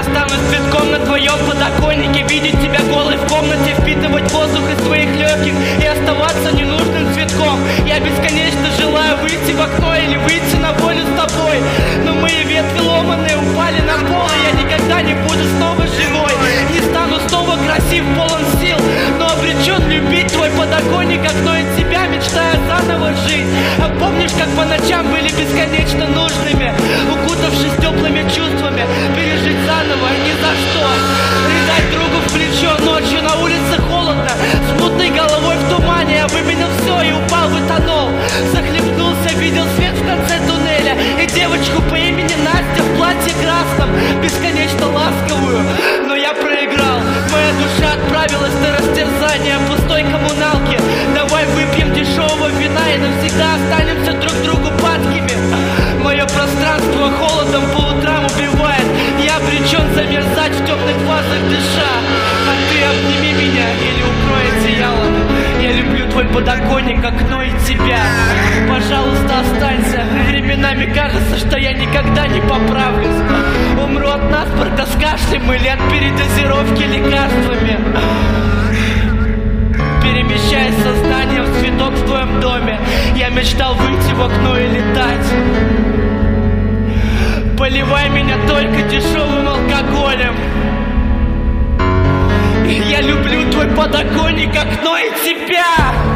останусь цветком на твоем подоконнике, видеть тебя голой в комнате, впитывать воздух из твоих легких и оставаться ненужным цветком. Я бесконечно желаю выйти в окно или выйти на волю с тобой, но мои ветви ломаные упали на пол, и я никогда не буду снова живой. Не стану снова красив, полон сил, но обречен любить твой подоконник, окно и тебя, мечтая заново жить. А помнишь, как по ночам были бесконечно нужными, укутавшись теплыми чувствами, пережить заново ни за что, рыдать другу в плечо ночью, на улице холодно, с мутной головой в тумане. Я выменил все и упал в этанол, захлебнулся, видел свет в конце туннеля и девочку по имени Настя в платье красном, бесконечно ласковую, но я проиграл. Моя душа отправилась на растерзание пустой коммуналки. Давай выпьем дешевого вина и навсегда останемся друг другу падкими. Мое пространство холодом по утрам убивает, я обречен замерзать в темных фазах дыша. А ты обними меня или укрой одеялом. Я люблю твой подоконник, окно и тебя. Пожалуйста, останься. Временами кажется, что я никогда не поправлюсь. Умру от насморка с кашлем или от передозировки лекарствами. Перемещаясь сознанием в цветок в твоем доме, я мечтал выйти в окно и летать. Поливай меня только дешевым алкоголем. Я люблю твой подоконник, окно и тебя.